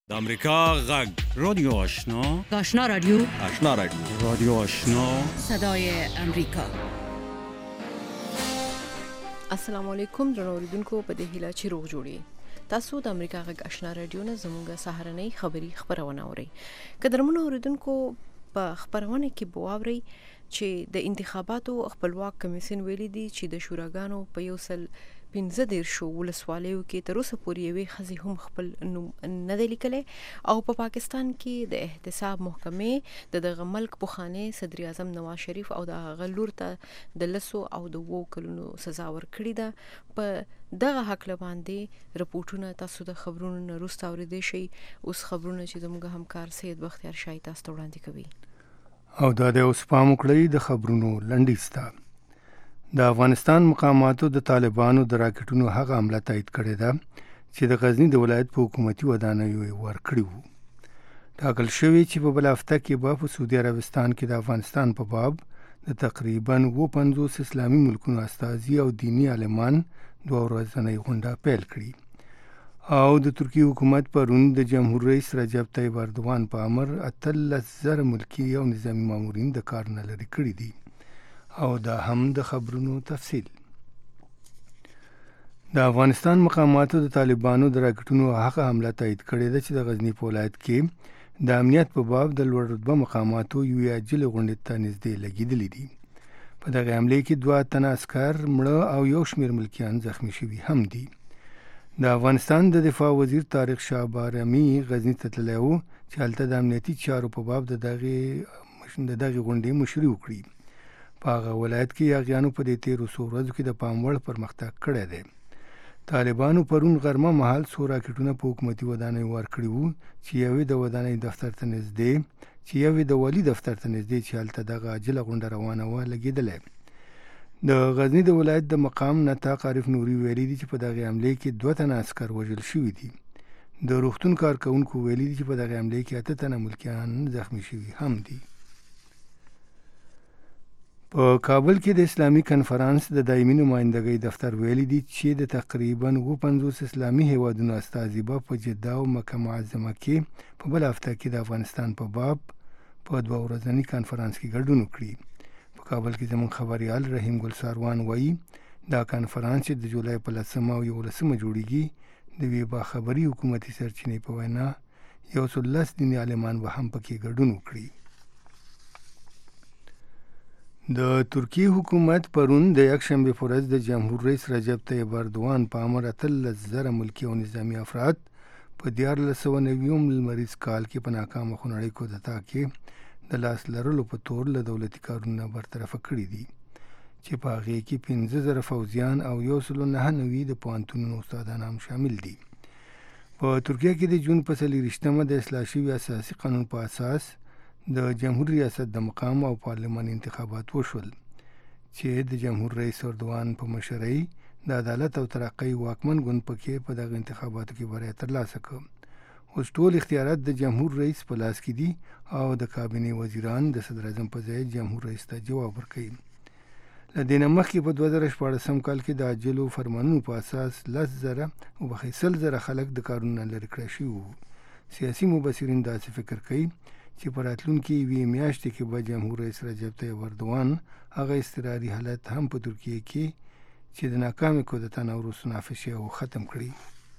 د امریکا غږ رادیو آشنا، آشنا رادیو، آشنا رادیو، رادیو آشنا، صدای امریکا. السلام علیکم درنو اوریدونکو، په دې هیله چې روغ جوړی. تاسو د امریکا غږ آشنا رادیو نه زموږه سهارنۍ خبری خبرونه اورئ. قدرمنو اوریدونکو، په خبرونه کې بواوري چې د انتخاباتو خپلواک کمیسیون ویلي دي چې د شوراګانو په یو سل 15 ولسوالیو کې تر اوسه پورې یوې ښځې هم خپل نوم نه دی لیکلی او په پاکستان کې د احتساب محکمې د دغه ملک پخوانی صدر اعظم نواز شریف او د هغه لور ته د 10 او 2 کلونو سزا ورکړې ده. په دغه حق باندې رپورټونه تاسو د خبرونو نه وروسته اوریدئ شئ. اوس خبرونه چې زموږ همکار سید بختیار شاه تاسو ته وړاندې کوي. او دا د اوس پام وکړئ د خبرونو لنډیسته. د افغانستان مقاماتو د طالبانو د راکټونو هغه حمله تایید کړې ده چې د غزنی د ولایت په حکومتي ودانیو ورکړي وو. ټاکل شوی چې په بل هفته کې به په سعودي عربستان کې د افغانستان په باب د تقریباً 50 اسلامي ملکونو استازي او دینی عالمان 2 ورځنۍ غونډه پیل کړي او د ترکیه حکومت پرون د جمهور رئیس رجب طیب اردوغان په امر 13,000 ملکی او نظامی مامورین د کار نه لرې کړي دي. او دا هم د خبرونو تفصیل. د افغانستان مقاماتو د طالبانو د راکټونو هغه حمله تایید کړې ده چې د غزنی په ولایت کې د امنیت په باب د لوړ رتبه مقاماتو یو عاجل غونډې ته نږدې لګېدلې دي. په دغه حملې کې 2 تنه عسکر مړه او یو شمېر ملکیان زخمی شوي هم دي. د افغانستان د دفاع وزیر طارق شاه بارمي غزنی ته تللی و چې هلته د امنیتي چارو په باب د دغې غونډې مشري وکړي. په هغه ولایت کې یاغیانو په دې 13 ورځو کې د پام وړ پرمختګ کړی دی. طالبانو پرون غرمه مهال 100 راکټونه په حکومتي ودانیو ورکړي وو چې یوې د ودانۍ دفتر ته نږدې د والي دفتر ته نږدې چې هلته دغه عاجله غونډه روانه وه لګېدلی. د غزنی د ولایت د مقام نطاق عارف نوري ویلي دي چې په دغې حملې کې 2 تنه عسکر وژل شوي دي. د روغتون کارکوونکو ویلي دي چې په دغې حملې کې 8 تنه ملکیان زخمی شوي هم دي. په کابل کې د اسلامي کنفرانس د دایمي نمایندګۍ دفتر ویلي دي چې د تقریباً 50 اسلامي هیوادونو استازي به په جده او مکه معظمه کې په بل هفته کې د افغانستان په باب په 2 ورځني کنفرانس کې ګډون وکړي. په کابل کې زموږ خبريال رحیم ګل ساروان وایي دا کنفرانس چې د جولای په 10 او 11 جوړیږي د یوې باخبري حکومتي سرچینې په وینا 110 دیني عالمان به هم پکې ګډون وکړي. د ترکیه حکومت پرون د یکشنبه په ورځ د جمهور رئیس رجب طیب اردوغان په امر 13,000 ملکی او نظامی افراد په 1490 لمریز کال کې په ناکامه خونړۍ کودتا کې د لاس لرلو په تور له دولتي کارونه برطرفه کړي دي چې په هغې کې 15,000 فوځیان او 190 د پوهنتونونو استادان هم شامل دي. په ترکیه کې د جون په 24 د اصلاح شوي اساسي قانون په اساس د جمهور ریاست د مقام او پارلمان انتخابات وشول چې د جمهور رئیس اردوغان په مشرۍ د عدالت او ترقۍ واکمن ګوند پکې په دغه انتخاباتو کې بریا ترلاسه کړه. اوس ټول اختیارات د جمهور رئیس په لاس کې دي او د کابینې وزیران د صدر اعظم په ځای جمهور رئیس ته جواب ورکوي. له دې نه مخکې په 2014 کال کې د عاجلو فرمانونو په اساس 10,000 خلک د کارونو لرې کړای شوي وو. سیاسي مبصرین داسې فکر کوي چې په راتلونکي یوې میاشتې کې به جمهور رئیس رجب طیب اردوغان هغه اضطراري حالت هم په ترکیه کې چې د ناکامې کودتا نه وروسته نافذ شوی و ختم کړي.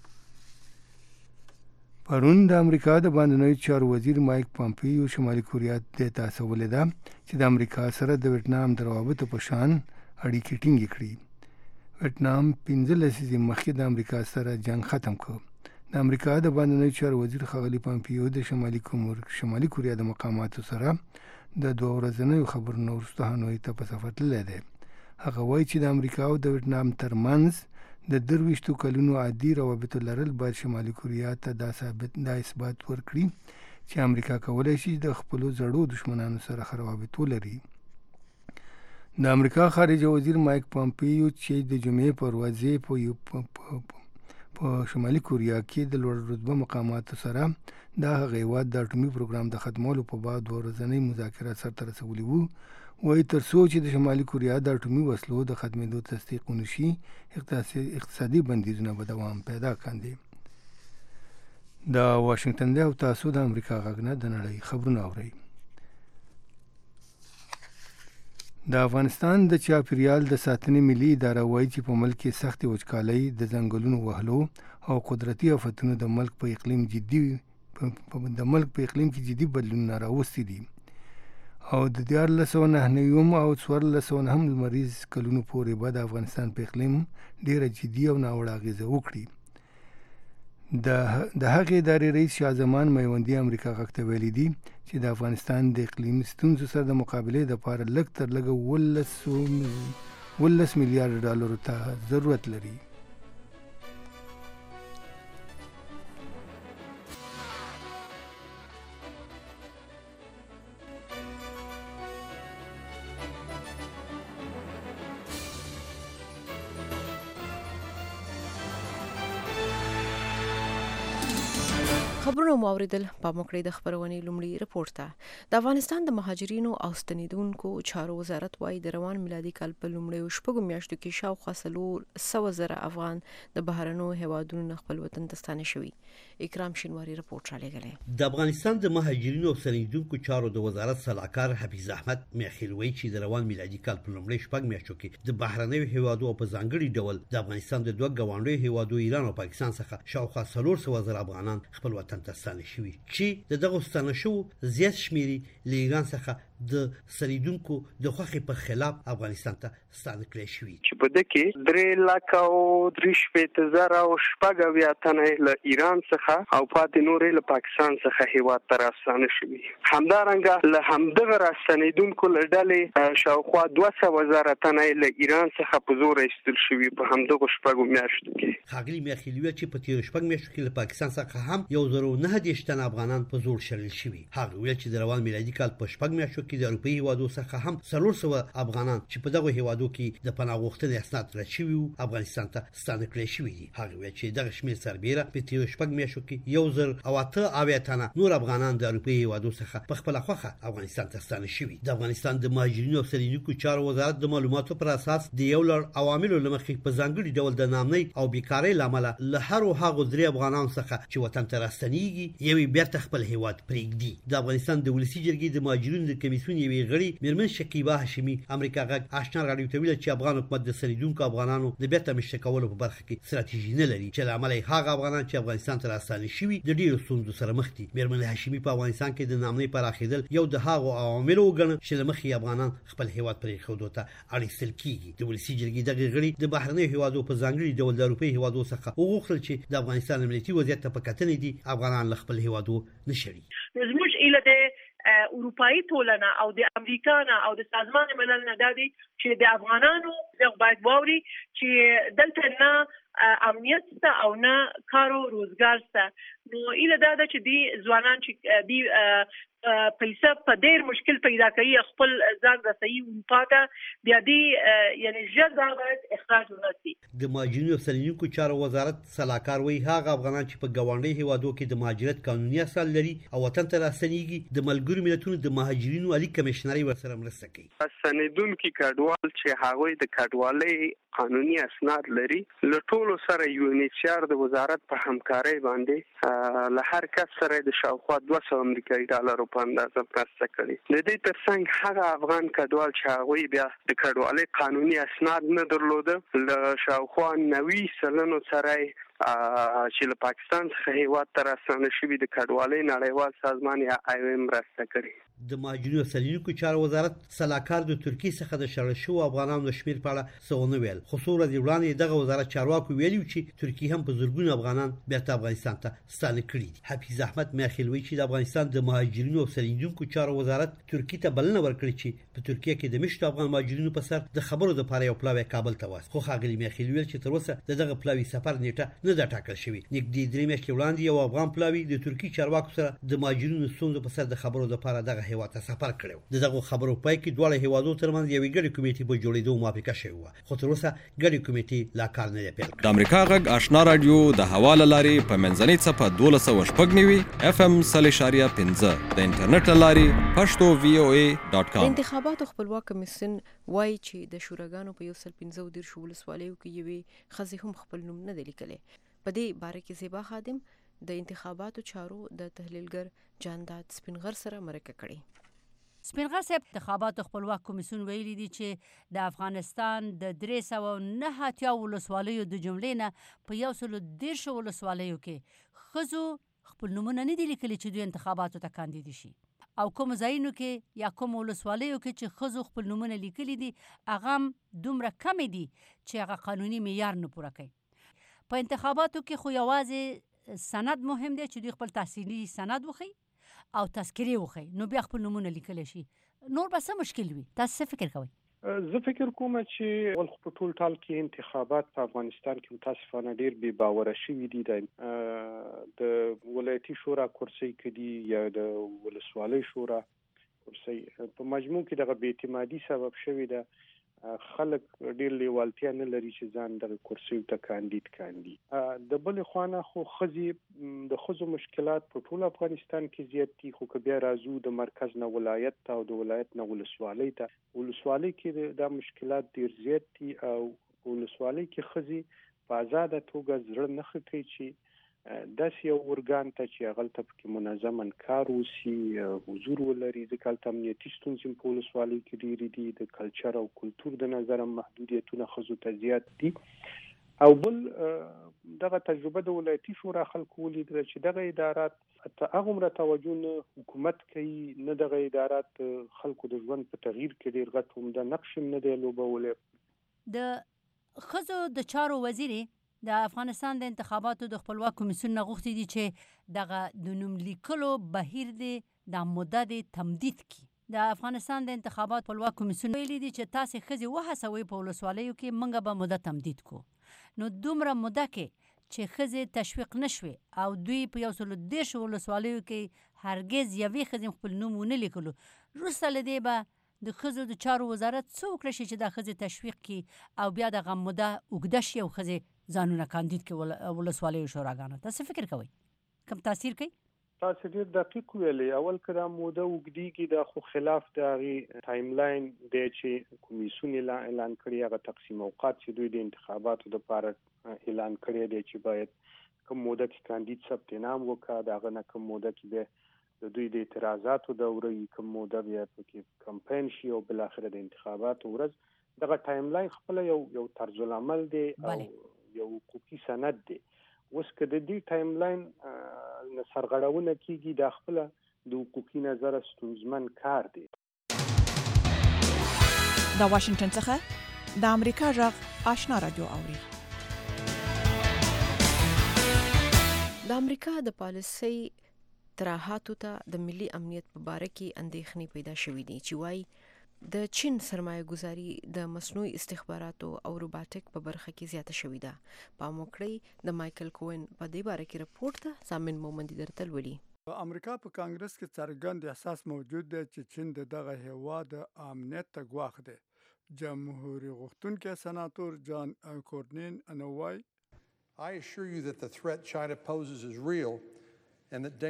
پرون د امریکا د باندنیو چارو وزیر مایک پامپیو شمالي کوریا دې ته هڅولې ده چې د امریکا سره د ویتنام د روابطو په شان اړیکې ټینګې کړي. ویتنام 15 لسیزې مخکې د امریکا سره جنگ ختم کړ. د امریکا د باندنیو چارو وزیر ښاغلي پامپیو د شمالي کوریا د مقاماتو سره د 2 ورځنیو خبرونو وروسته هانوی ته په سفر تللی دی. هغه وایي چې د امریکا او د ویتنام ترمنځ د 23 کلونو عادي روابطو لرل باید شمالي کوریا ته دا اثبات ورکړي چې امریکا کولی شي د خپلو زړو دشمنانو سره ښه روابط ولري. د امریکا خارجه وزیر مایک پامپیو چې د جمعې پر ورځ په شمالي کوریا کې د لوړ رتبه مقاماتو سره د هغه هیواد د اټومي پروګرام د ختمولو په باب 2 ورځنۍ مذاکرات سرته رسولي وو. وایي تر څو چې د شمالي کوریا د اټومي وسلو د ختمېدو تصدیق ونشي اقتصادي بندیزونه به دوام پیدا کاندي. د واشنگټن دی او تاسو د امریکا غږ نه د نړۍ خبرونه اورئ. د افغانستان د چاپیریال د ساتنې ملي اداره وایي چې په ملک کې سختې وچکالۍ د ځنګلونو وهلو او قدرتي آفتونو د ملک په اقلیم کې جدي بدلونونه راوستي دي او د 1499 او 1409 لمریز کلونو پورې به د افغانستان په اقلیم ډیره جدي او ناوړه اغیزه وکړي. د هغې ادارې رئیس شاه زمان میوندي امریکا غږ ته ویلي دي چې د افغانستان د اقلیمي ستونزو سره د مقابلې لپاره لږ تر لږه 11 میلیارډ ډالرو ته ضرورت لري. خبرونه موریدل په موکړې د خبرونې لومړی رپورت ته. د افغانستان د مهاجرینو او ستنیدونکو چارو وزارت وايي د روان میلادي کال په لومړیو شپږو میاشتو کې شاوخوا 100,000 افغان د بهرنیو هیوادونو خپل وطن ته ستانه شوي. اکرام شینواری رپورت را لګلې. د افغانستان د مهاجرینو او ستنیدونکو چارو د وزارت صلاحکار حفیظ احمد میخیل وایي چې د روان میلادي کال په لومړیو شپږ میاشتو کې د بهرنیو هیوادو په ځانګړي ډول د افغانستان د دوه ګاونډیو هیوادو ایران او پاکستان څخه شاوخوا 400,000 افغانان خپل وطن ته ستانه شوي چې د دغه ستانه شو زیات شمیري له ایران څخه د سریدونکو د خوخي په خلاف افغانستان ته ستانه کړی شوي چې په دکې 3,3,000 او شپږ تنه له ایران څخه او پاتې نورې له پاکستان څخه هیواد ته راستانه شوي. همدارنګه له همدغه راستنیدونکو له ډلې شاوخوا 200,000 تنه له ایران څخه په زور ایستل شوي په همدغه شپږو میاشتو کې. ښاغلي میخیل ویل چې په تیر شپږ میاشتو کې له پاکستان څخه هم 1,910 تنه افغانان په زور شړل شوي. هغه ویل چې د روان میلادي کال په شپږ میاشتو کې د اروپایي هیوادو څخه هم 400 افغانان چې په دغه هیوادو کې د پناه غوښتنې اسناد رد شوي وو افغانستان ته ستانه کړی شوي دي. هغه ویل چې دغه شمېر سربیره په تیر شپږ میاشتو کې 1,008 تنه نور افغانان د اروپایي هیوادو څخه په خپل خوخه افغانستان ته ستانه شوي. د افغانستان د مهاجرینو او ستنیدونکو چارو وزارت د معلوماتو پر اساس د یو لړ عواملو لمخې په ځانګړي ډول د نامنۍ او بیکارۍ لامل له هغو درې افغانانو څخه چې وطن ته راستنیږي یوې بیرته خپل هیواد پرېږدي. د افغانستان د ولسي جرګې د مهاجرینو د کمیسیون یوې غړي میرمن شکیبه هاشمي امریکا غږ آشنا راډیو ته ویل چې افغان حکومت د سریدونکو افغانانو د بیرته مشته کولو په برخه کې ستراتیژي نه لري چې له امله هغه افغانان چې افغانستان ته راستانه شوي د ډېرو ستونزو سره مخ دي. میرمن هاشمي په افغانستان کې د نامنۍ پراخېدل یو د هغو عواملو وګڼه چې له مخې افغانان خپل هیواد پرېښودو ته اړ ایستل کېږي. د ولسي جرګې دغه غړي د بهرنیو هیوادو په ځانګړي ډول د اروپایي هیوادو څخه وغوښتل چې د افغانستان امنیتي وضعیت ته په کتنې دي افغانان له خپل هیوادو نه شړي. زموږ ایله د اروپایي ټولنه او د امریکا نه او د سازمان ملل نه دادي چې د افغانانو د باید ووري چې دلته نه امنیت ته او نه کار او روزګار ته. نو ایله دا چې دی ځوانان چې دی پیسې په ډېر مشکل پیدا کوي خپل ځان رسوي اروپا ته بیا دی یعنی ژر باید اخراج ونشي. د مهاجرینو او ستنیدونکو چارو وزارت صلاحکار وایي هغه افغانان چې په ګاونډي هیوادو کې د مهاجرت قانوني اساس لري او وطن ته راستنیږي د ملګرو ملتونو د مهاجرینو عالی کمشنري ورسره مرسته کوي. ستنیدونکو کډوال چې هغوی د کډوالۍ قانوني اسناد لري له ټولو سره یونیچار د وزارت په همکارۍ باندې له هر کس سره د شاوخوا 200 امریکایي ډالرو په اندازه مرسته کړې. د دې ترڅنګ هغه افغان کډوال چې هغوی بیا د کډوالۍ قانوني اسناد نه درلوده له شاوخوا 90% سره چې له پاکستان څخه هیواد ته راستانه شوي د کډوالۍ نړیوال سازمان یا IOM مرسته کړې. د مهاجرینو او ستنیدونکو چارو وزارت صلاحکار د ترکیې څخه د شړل شوو افغانانو د شمېر په اړه څه ونه ویل. خو څو ورځې وړاندې دغه وزارت چارواکو ویلي چې ترکیې هم په زرګونو افغانان بیرته افغانستان ته ستانه کړي دي. حفیظ احمد میخیل وایي چې د افغانستان د مهاجرینو او ستنیدونکو چارو وزارت ترکیې ته بلنه ورکړې چې په ترکیه کې د مشتو افغان مهاجرینو په سر د خبرو لپاره یو پلاوی کابل ته واستوي. خو ښاغلي میخیل ویل چې تر اوسه دغه پلاوی سفر نیټه نه ده ټاکل شوې. نږدې 3 میاشتې وړاندې یو افغان پلاوی د ترکیې چارواکو سره د مهاجرینو ستونزو په سر د خبرو لپاره دغه هیواد ته سفر کړی. دغه خبرو پای کې دواړه هیوادو ترمنځ یوې ګډې کمیټې په جوړېدو موافقه شوې وه خو تر اوسه ګډې کمیټې لا کار نه دی پیل کړی. د امریکا غږ آشنا راډیو د هوا له لارې په منځنۍ څپه 1290 FM 0.5 د انټرنیټ له لارې پښتو VOA.com. انتخاباتو خپلواک کمیسیون وایي چې د شوراګانو په 115 ولسوالیو کې یوې ښځې هم خپل نوم نه دی لیکلی. په دې باره کې زیبا خادم د انتخاباتو چارو د تحلیلګر جانداد سپینغر سره مرکه کړې. سپینغر صاحب انتخاباتو خپلواک کمیسیون ویلي دي چې د افغانستان د 309 ولسوالیو د جملې نه په 113 ولسوالیو کې ښځو خپل نومونه نه دي لیکلي چې دوی انتخاباتو ته کاندید شي، او کوم ځایونو کې یا کوم ولسوالیو کې چې ښځو خپل نومونه لیکلي دي هغه دومره کمې دي چې هغه قانوني معیار نه پوره کوي. په انتخاباتو کې خو یوازې سند مهم دی چې دوی خپل تحصیلي سند وښیي او تذکرې وښیي، نو بیا خپل نومونه لیکلی شي. نور به څه مشکل وي؟ تاسو څه فکر کوئ؟ زه فکر کوم چې ول په ټول ټال کې انتخابات په افغانستان کې متاسفانه ډیر بې باوره شوي دي. د ولایتي شورا کرسۍ کې یا د ولسوالۍ شورا کرسۍ په مجموع کې دغه بې اعتمادي سبب شوی ده. خلک ډیر لیوالتیا نه لري چې ځان د کرسۍ ته کاندید کاندي. د بل خوانه خو خزو مشکلات په ټول افغانستان کې زیات دي، خو که بیا راځو د مرکز نه ولایت ته او د ولایت نه ولسوالۍ ته، ولسوالۍ کې دا مشکلات ډیر زیات دي او ولسوالۍ کې خزي په آزاده توګه زړه نه ښه کوي چې داسې یو ورګان ته چې هغلته پکې منظما کار وشي، حضور ولري. ځکه هلته امنیتي ستونزې په ولسوالۍ کې ډېرې دي، د کلچر او کلتور د نظره محدودیتونه ښځو ته زیات دي. او بل دغه تجربه د ولایتي شورا خلکو ولیدله چې دغه ادارات ته هغومره توجه نه حکومت کوي، نه دغه ادارات خلکو د ژوند په تغییر کې ډېر غټ عمده نقش هم نه دی لوبولی. د ښځو د چارو وزیرې د افغانستان د انتخاباتو د خپلواک کمیسیون نه غوښتي دي چې دغه د نوم لیکلو بهیر دی د موده د تمدید کی. د افغانستان د انتخابات خپلواک کمیسیون ویلي دي چې تاسې ښځې وهڅوئ په ولسوالیو کې موږ به موده تمدید کو. نو دومره موده کې چې ښځې تشویق نشوي او دوی په 113 ولسوالیو کې هرگز یوې ښځې خپل نوم ونه لیکلو، وروسته له دې به د ښځو د چارو وزارت څه وکړی شي چې دا ښځې تشویق کړي او بیا دغه موده اوږده شي او ښځې ځانونه کاندید کړي ولسوالیو شوراګانو. تاسو فکر کوئ کوم تاثیر کوي؟ تاسو ډېر دقیق ویلي. اول که دا موده اوږدېږي دا خو خلاف د هغې ټایم لاین دی چې کمیسیون اعلان کړي، هغه تقسیم اوقات چې دوی د انتخاباتو دپاره اعلان کړی دی چې باید کوم موده کې کاندید ثبت نام وکړه، د هغه نه کوم موده کې بیا د دوی د اعتراضاتو دوره وي، کوم موده بیا پکې کمپاین شي او بالاخره د انتخاباتو ورځ. دغه ټایم لاین خپله یو طرز العمل دی او یو حقوقي سند دی. اوس که د دې ټایم لاین نه سرغړونه کیږي دا خپله د حقوقي نظره ستونزمن کار دی. د واشنگټن څخه د امریکا غږ آشنا رادیو اوري. د امریکا د پالیسۍ تراحاتو ته د ملي امنیت په باره کې اندېښنې پیدا شوې دي چې وایي د چین سرمایه گذاري د مصنوعي استخباراتو او روباټیک په برخه کې زیاته شوې ده. پام وکړئ د مایکل کوین په دې باره کې رپورټ ته سامن مومندي درته لولي. په امریکا په کانګرس کې څرګند احساس موجود دی چې چین دغه هیواد امنیت ته ګواښ دی. جمهوریت غوښتونکي سناتور جان کورنین انوای I assure you that the threat China poses is real and that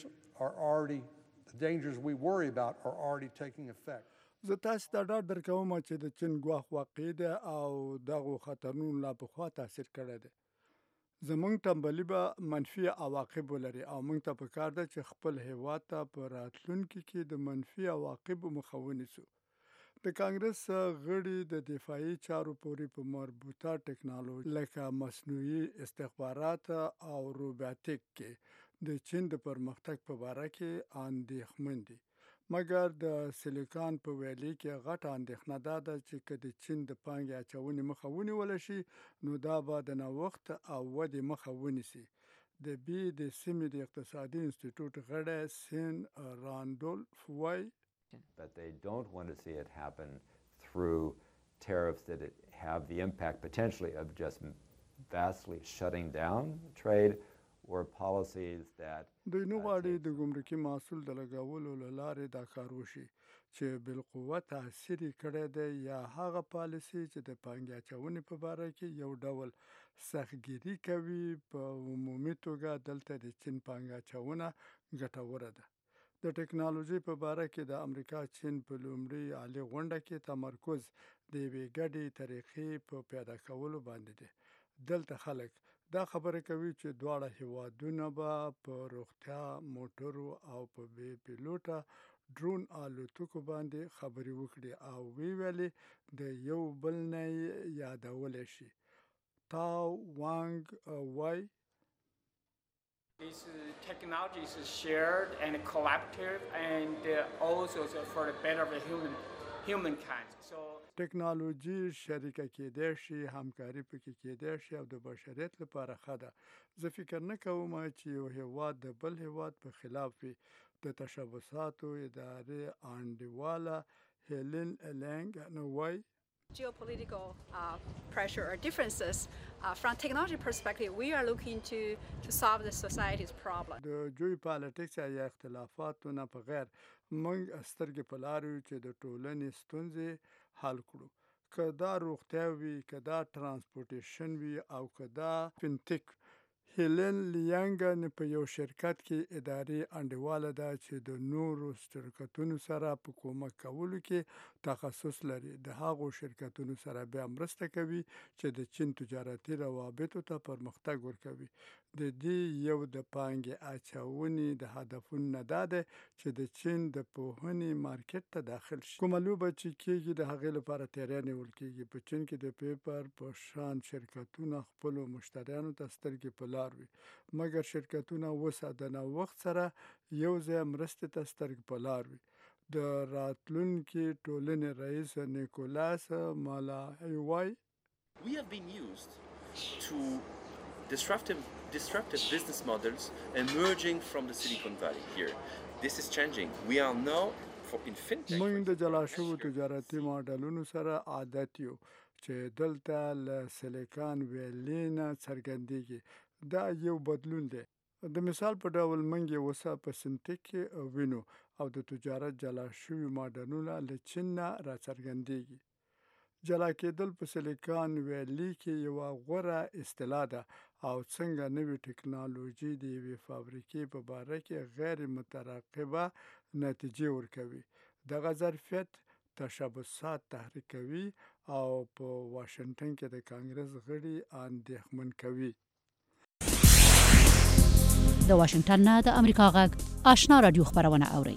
the dangers we worry about are already taking effect. زه تاسو ته ډاډ درکوم چې د چین ګواښ واقع دی او دغه خطرونو لا پخوا تاثیر کړی دی. زمونږ ټمبلي به منفي عواقب ولري او موږ ته پکار ده چې خپل هیواد ته په راتلونکي کې د منفي عواقبو مخه ونیسو. د کانګرس غړي د دفاعي چارو پورې په مربوطه ټکنالوژي لکه مصنوعي استخبارات او روباټیک کې د چین د پرمختګ په باره کې اندېښمن دي. مګر د سیلیکان په ویلي کې غټه اندېښنه دا ده چې که د چین د پانګې اچونې مخه ونیوله شي نو دا به د نوښت او ودې مخه ونیسي. د د سیمې د اقتصادي انسټیټیوټ غړی سین راندولف وایي But they don't want to see it happen through tariffs that have the impact potentially of just vastly shutting down trade or policies that دوی نه غواړي د ګمرکي محصول د لګولو له لارې دا کار وشي چې بالقوه تاثیر کړی دی یا هغه پالیسي چې د پانګې اچونې په باره کې یو ډول سختګیري کوي. په عمومي توګه دلته د چین پانګه اچونه ګټوره ده. د ټکنالوژي په باره کې د امریکا چین په لومړي عالي غونډه کې تمرکز د یوې ګډې طریقې په پیدا کولو باندې دی. دلته خلک دا خبره کوي چې دواړه هیوادونه به په روغتیا، موټرو او په بې پیلوټه ډرون الوتکو باندې خبرې وکړي او ویلې د یو بل نه یادولی شي. تاو وانګ وای These technologies is shared and collaborative and also for the better of the humankind. So ټکنالوژي شریکه کېدای شي، همکاري پکې کېدای شي او د بشریت لپاره ښه ده. زه فکر نه کوم چې یو هیواد د بل هیواد په خلاف وي. د تشبثاتو ادارې انډیواله هیلن لینګ نو وای geopolitical pressure or differences. From technology perspective, we are looking to solve the society's problem. د جوی پالیټکس یا اختلافاتو نه په غیر موږ سترګې په لار یو چې د ټولنې ستونزې حل کړو. که دا روغتیا وي، که دا ترانسپورټیشن وي او که دا فنټیک. هیلن لیانګ په یو شرکت کې اداري انډیواله ده چې د نورو شرکتونو سره په کومک کولو کې تخصص لري. د هغو شرکتونو سره بیا مرسته کوي چې د چین تجارتي روابطو ته پرمختګ ورکوي. د دې یو د پانګې اچونې د هدفونو نه دا ده چې د چین د پوهنې مارکیټ ته داخل شي. کومه لوبه چې کېږي د هغې لپاره تیاری نیول کېږي. په چین کې د پیپر په شان شرکتونه خپلو مشتریانو ته سترګې په لار وي، مګر شرکتونه اوس د نوښت سره یو ځای مرستې ته سترګې په لار وي. د راتلونکي ټولنې رئیس نیکولاس مالای وای We have been used to disruptive business models emerging from the Silicon Valley here. This is changing. We are now in fintech. موږ د جلا شوو تجارتي ماډلونو سره عادت یو چې دلته له سیلیکان ویلي نه څرګندېږي. دا یو بدلون دی. د مثال په ډول موږ یې اوسه په سنټیک کې وینو او د تجارت جلا شوي ماډلونه له چین نه راڅرګندېږي. جلا کېدل په سیلیکان ویلي کې یوه غوره اصطلاح ده او څنګه نوې ټکنالوژي د یوې فابریکې په باره کې غیر مترقبه نتیجې ورکوي. دغه ظرفیت تشبثات تحریکوي او په واشنګټن کې د کانګرس غړي اندېښمن کوي. د واشنګټن نه د امریکا غږ آشنا رادیو خبرونه اوري.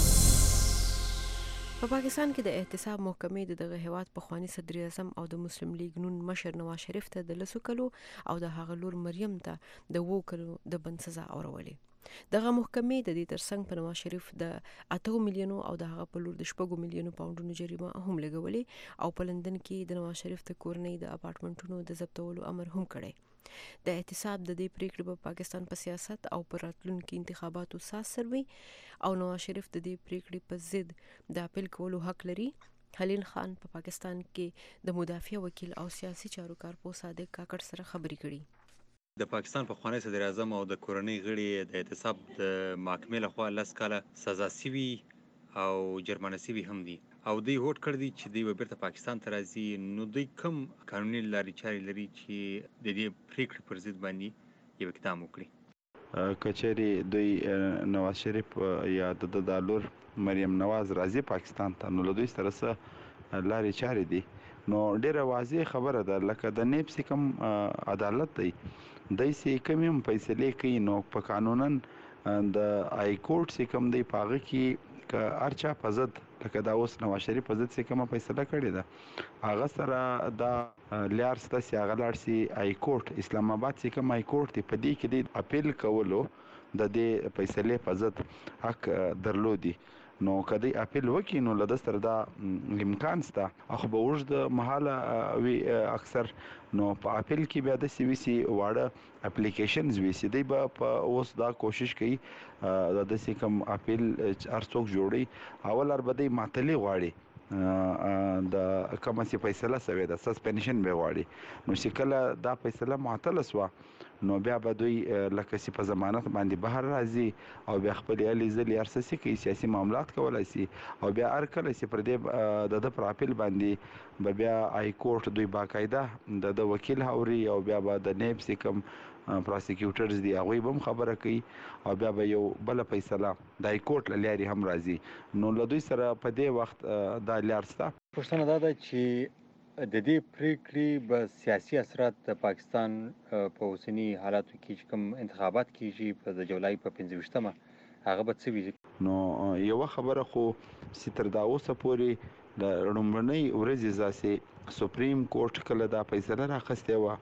په پاکستان کې د احتساب محکمې د دغه هیواد پخوانی صدر اعظم او د مسلم لیگ نون مشر نواز شریف ته د 10 کلو او د هغه لور مریم ته د 2 کلو د بند سزا اورولې. دغه محکمې د دې ترڅنګ په نواز شریف د 8 میلیونو او د هغه په لور د 4 میلیونو پاونډونو جریمه هم لګولې او په لندن کې د نواز شریف د کورنۍ د اپارټمنټونو د ضبطولو امر هم کړی. د احتساب د دې پریکړې په پاکستان په سیاست او پر راتلونکي انتخاباتو ساس سروي او نواز شریف د دې پریکړې په ضد د اپیل کولو حق لري. حلین خان په پاکستان کې د مدافع وکیل او سیاسي چارو کارپو صادق کاکړ سره خبرې کړي. د پاکستان پخوانی صدر اعظم او د کورنۍ غړي د احتساب د محکمې لخوا 10 کاله سزا سوي او جرمانه سوي هم دي او دوی هوډ کړی دي چې دوی بیرته پاکستان ته راځي. نو دوی کوم قانوني لارې چارې لري چې د دې پریکړې پر ضد باندې یو اقدام وکړي؟ کچېرې دوی نواز شریف یا د لور مریم نواز راځي پاکستان ته، نو له دوی سره څه لارې چارې دي؟ نو ډېره واضح خبره ده، لکه د نیب چې کوم عدالت دی دی چې کوم هم فیصلې کوي، نو په قانونا د آی کورټ چې کوم دی په هغه کې که هر چا په ضد لکه دا اوس نواز شریف په ضد چې کومه فیصله کړې ده هغه سره دا لیار سته چې هغه لاړ شي آی کورټ اسلام آباد چې کوم آی کورټ دی په دې کې د اپیل کولو د دې فیصلې په ضد حق درلودي. نو که دوی اپیل وکړي نو له ده سره دا امکان شته، خو به اوږد مهاله وي اکثر. نو په اپیل کې بیا داسې وي چې واړه اپلیکیشنز وي چې دوی به په اوس دا کوشش کوي د داسې کوم اپیل هر څوک جوړوي اول به دوی معطلي غواړي د کومه چې فیصله سوې ده سسپنشن به غواړي. نو چې کله دا فیصله معطله سوه نو بیا به دوی لکه چې په ضمانت باندې بهر راځي او بیا خپلې هلې ځلې هر څه کوي، سیاسي معاملات کولی شي او بیا هر کله چې پر دې د ده پر اپیل باندې به بیا آی کورټ دوی باقاعده د ده وکیل هوري او بیا به د نیب چې کوم پراسیکیوټرز دي هغوی به هم خبره کوي او بیا به یو بله فیصله د آی کورټ له لارې هم راځي. نو له دوی سره په دې وخت دا لار شته. پوښتنه دا ده چې د دې پریکړې به سیاسي اثرات د پاکستان په اوسني حالاتو کې چې کوم انتخابات کیږي په د جولای په 25مه هغه به څه وي؟ نو یو خبره خو چې تر دا اوسه پورې د لومړنۍ ورځې ځاسې سپریم کورټ کله دا فیصله راخستی وه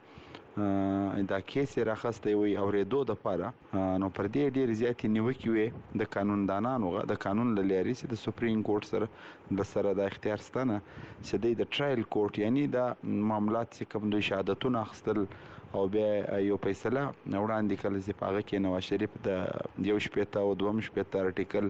دا کیس یې راخستی وی اورېدو دپاره نو پر دې ډېرې زیاتې نیوکې وې د قانوندانانو د قانون له لارې چې د سپریم کورټ سره د اختیار شته نه چې دوی د ټرایل کورټ یعنی دا معاملات چې کوم دوی شهادتونه اخیستل او بیا یو فیصله وړاندې کړل چې په هغه کې نواز شریف د 1 او 2 ارټیکل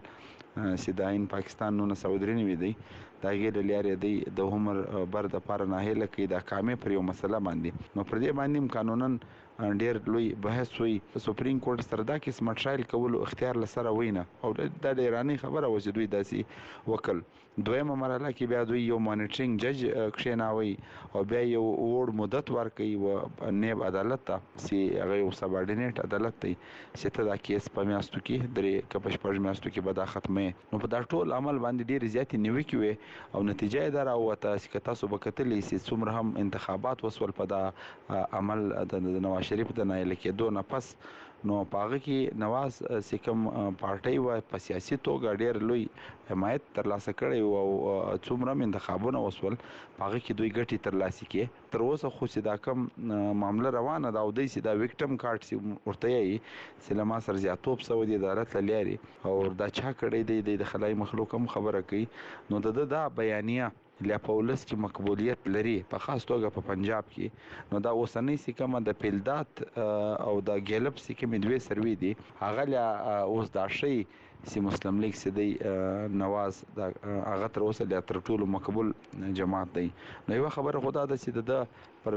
چې د آئین پاکستان 1993 دی د هغې له لارې دی د عمر بر دپاره ناهیله کوي دا کامې پر یو مسله باندې نو پر دې باندې هم قانونن ډېر لوی بحث وي سپریم کورټ سره دا قسمه ټرایل کولو اختیار له سره وي نه او دا د ایراني خبره وه چې دوی داسې وکړل دویمه مرحله کې بیا دوی یو مانیټرینګ جج کښېناوی او بیا یو اوږد مدت ورکوي و نیب عدالت ته چې هغه یو سبارډینیټ عدالت دی چې ته دا کیس په میاشتو کې 3 که په 6 میاشتو کې به دا ختموي نو په دا ټول عمل باندې ډېرې زیاتې نیوکې وې او نتیجه یې دا راووته چې که تاسو به کتلی چې څومره هم انتخابات وسول په دا عمل د نواز شریف د نایله کېدو نه پس نو په هغه کې نواز چې کوم پارټۍ وه په سیاسي توګه ډېر لوی حمایت ترلاسه کړی و او څومره هم انتخابونه وسول په هغه کې دوی ګټې ترلاسه کړې تر اوسه خو چې دا کوم معامله روانه ده او دوی چې دا ویکټم کارډ چې ورته یایي چې له ما سره زیاتوب سوی دی د عدالت له لارې او دا چا کړی دی د خلای مخلوق هم خبره کوي نو د ده دا بیانیه لا په ولس کې مقبولیت لري په خاص توګه په پنجاب کې نو دا اوسنۍ چې کومه د پیلدات او د ګیلپ چې کومې دوې سروي دي هغه لا اوس دا شی چې مسلم لیگ چې دی نواز هغه تر اوسه لا تر ټولو مقبول جماعت دی نو یوه خبره خو دا ده چې د پر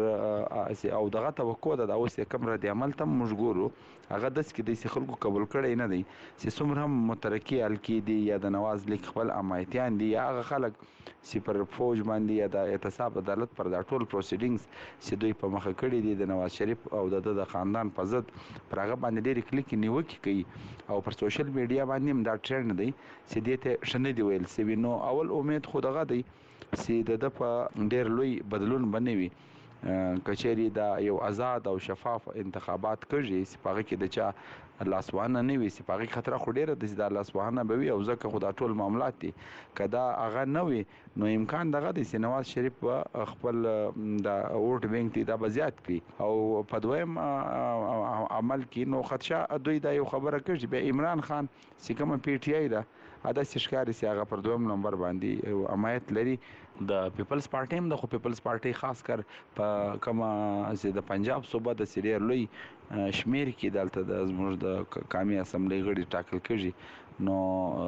او دغه توقع ده دا اوس کوم رد عمل ته موږ ګورو هغه داسې کې دی چې خلکو قبول کړی نه دی چې څومره هم مترقي حلقې دي یا د نواز لیگ خپل امایتیان دي یا هغه خلک چې پر فوج باندې یا د اعتصاب عدالت پر دا ټول پروسیډینګز چې دوی په مخه کړي دي د نواز شریف او د خاندان په ضد پر هغه باندې ډېرې کلیکې نیوکې کوي او پر سوشل میډیا باندې هم دا ټرینډ دی چې دې ته ښه نه دي ویل سوي نو اول امید خو دغه دی چې د په ډېر لوی بدلون به نه وي کچېرې دا یو آزاد او شفاف انتخابات کړي چې په هغه کې د چا لاسوهنه نه وي چې په هغې خطره خو ډېره ده چې دا لاسوهنه به وي او ځکه خو دا ټول معاملات دي که دا هغه نه وي نو امکان دغه دی چې نواز شریف به خپل دا ووټ بینک دی دا به زیات کړي او په دویم عمل کې نو خدشه دوی دا یو خبره کړي چې بیا عمران خان چې کومه پی ټی آی ده داسې ښکاري چې هغه پر دویم نمبر باندې امایت لري د پیپلز پارټۍ هم د خو پیپلز پارټۍ خاص کر په کومه چې د پنجاب صوبه د ډېر لوی شمیر کې دلته د زموږ د قومي اسمبلی غړي ټاکل کېږي نو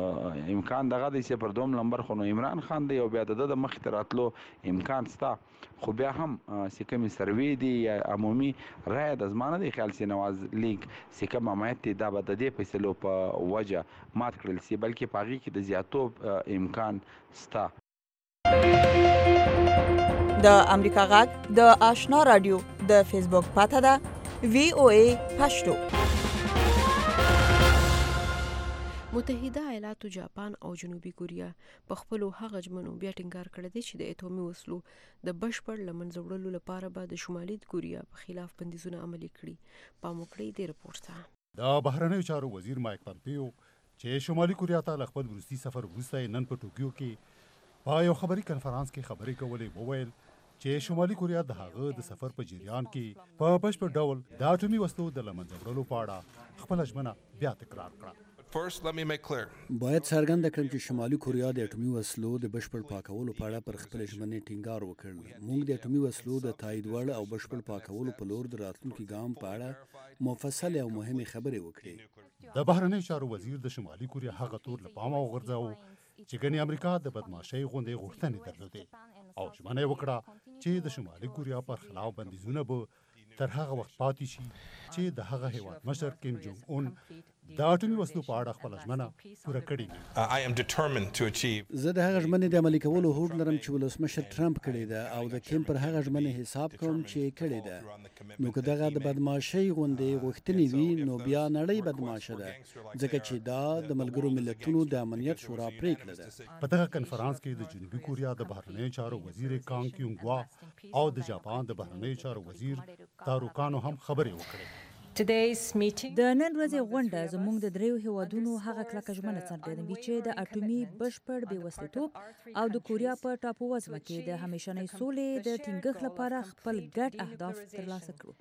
امکان دغه دی چې پر دوم نمبر خو نو عمران خان دی او بیا د مخې ته راتلو امکان شته خو بیا هم چې کومې سروې دي یا عمومي رایه د زما نه دی خیال چې نواز لیگ چې کوم حمایت دی دا به د دې فیصلو په وجه مات کړل شي بلکې په هغې کې د زیاتوب امکان شته د امریکا غږ د آشنا رادیو د فیسبوک پاته ده VOA پښتو متحده ایالاتو جاپان او جنوبي کوریا په خپلو هغه ژمنو بیا ټینګار کړی دی چې د اټومي وسلو د بشپړ له منځه وړلو لپاره به د شمالي کوریا په خلاف بندیزونه عملي کړي پام وکړئ د رپورټ ته د بهرنیو چارو وزیر مایک پامپیو چې شمالي کوریا ته له خپل وروستي سفر وروسته نن په ټوکیو کې په یو خبري کنفرانس کې خبرې کولې وویل چې شمالي کوریا د هغه د سفر په جریان کې په بشپړ ډول د اټومي وسلو د له منځه وړلو په اړه خپل ژمنه بیا تکرار کړه باید څرګنده کړم چې شمالي کوریا د اټومي وسلو د بشپړ پاکولو په اړه پر خپل ژمنې ټینګار وکړ موږ د اټومي وسلو د تایید وړ او بشپړ پاکولو په لور د راتلونکي ګام په اړه مفصل او مهمه خبرې وکړې د بهرنیو چارو وزیر د شمالي کوریا هغه تور له پامه وغورځاو چې ګنې امریکا د بدمعشۍ غوندې غوښتنې درلودې او ژمنه یې وکړه چې د شمالي کوریا پر خلاف بندیزونه به تر هغه وخت پاتې شي چې د هغه هیواد مشر کیم جونګ اون د اټومي وسلو په اړه خپل ژمنه پوره کړې وي. زه د هغه ژمنې د عملي کولو هوډ لرم چې ولسمشر ټرمپ کړې ده او د کیم پر هغه ژمنې حساب کوم چې کړې ده. نو که دغه د بدمعاشۍ غوندې غوښتنې وي نو بیا نړۍ بدمعاشه ده ځکه چې دا د ملګرو ملتونو د امنیت شورا پریکړه ده. په دغه کنفرانس کې د جنوبي کوریا د بهرنیو چارو وزیر کانګ کیونګ وا او د جاپان د بهرنیو چارو وزیر تارو کانو هم خبرې وکړې. د نن ورځې غونډه زموږ د دریو هیوادونو هغه کلکه ژمنه څرګندوي چې د اټومي بشپړ بېوسلتوب او د کوریا په ټاپووزمه کې د همیشنۍ سولې د ټینګښت لپاره خپل ګډ اهداف ترلاسه کړو.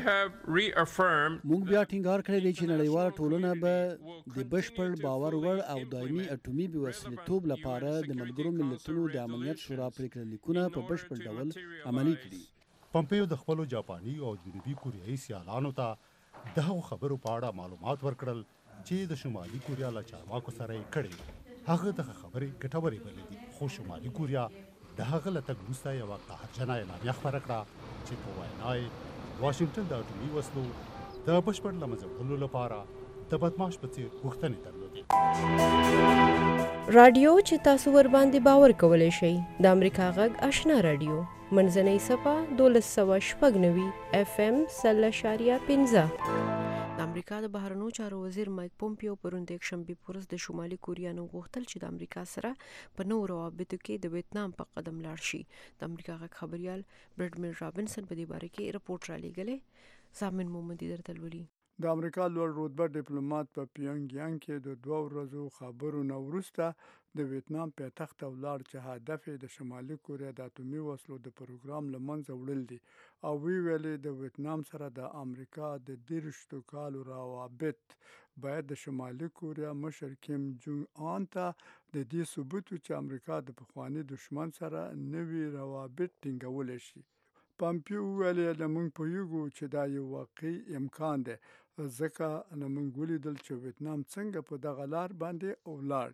موږ بیا ټینګار کړی دی چې نړیواله ټولنه به د بشپړ باور وړ او دایمي اټومي بېوسلتوب لپاره د ملګرو ملتونو د امنیت شورا پریکړه لیکونه په بشپړ ډول عملي کړي. پمپیو د خپلو جاپاني او جنوبي کوریایي سیالانو ته د هغو خبرو په اړه معلومات ورکړل چې د شمالي کوریا له چارواکو سره یې کړي. هغه دغه خبرې ګټورې بللې خو شمالي کوریا د هغه له تګ وروسته یوه قهرجنه اعلامیه خپره کړه چې په وینا یې واشنګټن د اټومي وسلو د بشپړ له منځه وړلو لپاره د بدمعاش په څېر غوښتنې درلودې. رادیو چې تاسو ور باندې باور کولی شئ د امریکا غږ آشنا رادیو منځنۍ صفه 1290 FM 0.15. د امریکا د بهرنیو چارو وزیر مایک پومپیو پرون د یکشنبې په ورځ د شمالي کوریا نه غوښتل چې د امریکا سره په نوو روابطو کې د ویتنام په قدم لاړ شي. د امریکا غږ خبريال برډمن رابنسن په دې باره کې رپورټ را لېږلی. ضامن محمدي درته لولي. د امریکا لوړ رتبه ډیپلوماټ په پیونګ یانګ کې د 2 ورځو خبرو نه وروسته د ویتنام پایتخت ته ولاړ چې هدف یې د شمالي کوریا د اټومي وسلو د پروګرام له منځه وړل دي او ویلي د ویتنام سره د امریکا د 30 کالو روابط باید د شمالي کوریا مشر کیم جونګ ان ته د دې ثبوت چې امریکا د پخوانی دشمن سره نوي روابط ټینګول شي. پامپیو ویلي لمونږ پوهیږو چې دا یو واقعي امکان دی ځکه لمونږ ولیدل چې ویتنام څنګه په دغه لار باندې ولاړ.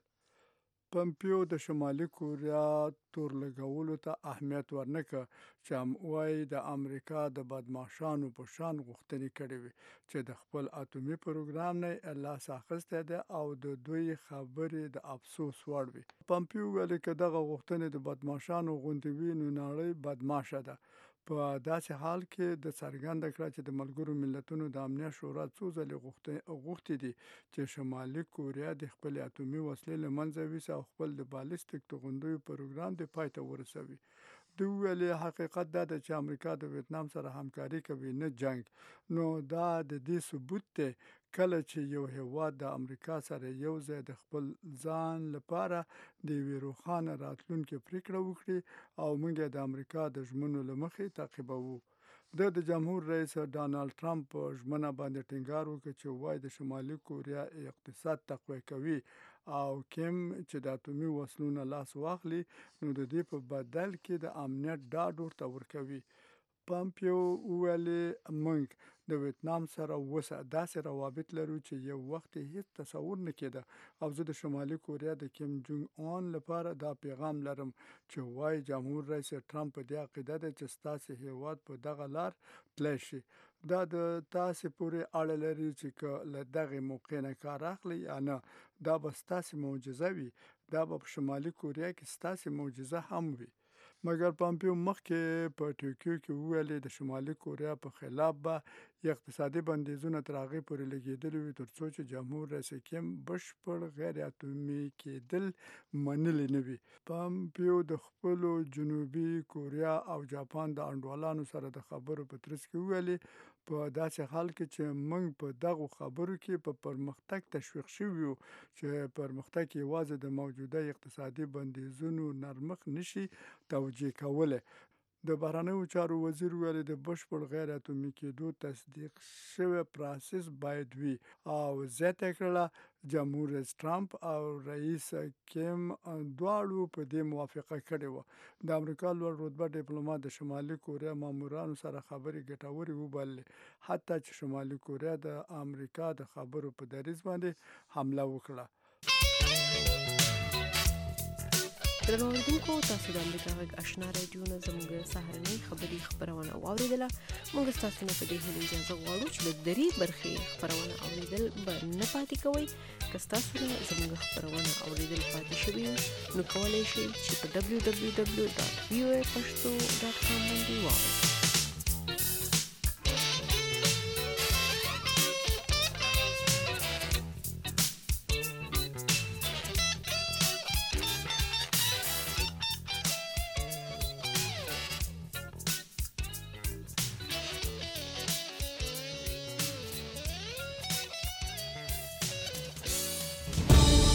پامپیو د شمالي کوریا تور لګولو ته اهمیت ورنکړ چې هم وایي د امریکا د بدمعشانو په شان غوښتنې کړې وي چې د خپل اټومي پروګرام نه لاس اخیستی دی او د دوی خبرې د افسوس وړ وي. پامپیو ویلي که دغه غوښتنې د بدمعشانو غوندې وي نو نړۍ بدمعشه ده. په داسې حال کې د څرګنده کړه چې د ملګرو ملتونو د امنیت شورا څو ځلې غوښتي دي چې شمالي کوریا د خپل اټومي وسلې له منځه یوسي او خپل د بالستیک توغندیو پروګرام د پای ته ورسوي. دوی ویلي حقیقت دا ده چې امریکا د ویتنام سره همکاري کوي نه جنگ. نو دا د دې ثبوت دی کله چې یو هیواد د امریکا سره یو ځای د خپل ځان لپاره د یوې روښانه راتلونکې پریکړه وکړي او موږ د امریکا د ژمنو له مخې تعقیبوو. د جمهور رئیس ډانالډ ټرمپ په ژمنه باندې ټینګار وکړ چې وایي د شمالي کوریا اقتصاد تقویه کوي او کیم چې د اټومي وسلو نه لاس واخلي نو د دې په بدل کې د امنیت ډاډ ورته ورکوي. پامپیو ویلي موږ د ویتنام سره اوسه داسې روابط لرو چې یو وخت هیڅ تصور نه کېده او زه د شمالي کوریا د کیم جونګ ان لپاره دا پیغام لرم چې وایي جمهور رئیس ټرمپ په دې عقیده ده چې ستاسې هیواد په دغه لار تللی شي. دا د تاسې پورې اړه لري چې که له دغې موقع نه کار اخلي یا نه. دا به ستاسې معجزه وي. دا به په شمالي کوریا کې ستاسې معجزه هم وي. مګر پامپیو مخکې په ټوکیو کې ویلي د شمالي کوریا په خلاف به اقتصادي بندیزونه تر هغې پورې لګېدلي وي تر څو چې جمهور رئیس کیم بشپړ غیر اټومي کېدل منلي نه وي. پامپیو د خپلو جنوبي کوریا او جاپان د انډوالانو سره د خبرو په ترڅ کې ویلي په داسې حال کې چې موږ په دغو خبرو کې په پرمختګ تشویق شوي یو چې پرمختګ یوازې د موجوده اقتصادي بندیزونو نرمښت نشي توجیه کولی. د بهرنیو چارو وزیر ویلي د بشپړ غیر اټومي کېدو تصدیق شوی پروسس باید وي او زیاته کړه جمهور رئیس ټرمپ او رئیس کیم دواړو په دې موافقه کړې وه. د امریکا لوړ رتبه ډیپلوماټ د شمالي کوریا مامورانو سره خبرې ګټورې وبللې حتی چې شمالي کوریا د امریکا د خبرو په دریځ باندې حمله وکړه. درنو اوریدونکو تاسو د امریکا غږ آشنا رادیو نه زموږ سهارنۍ خبري خبرونه واوریدله. موږ تاسو نه په دې هیله اجازه غواړو چې د درې برخې خبرونه اوریدل به نه پاتې کوئ. که تاسو نه زموږ خبرونه اوریدل پاتې شوي نو کولی شئ چې په www.voapashto.com باندې واورئ.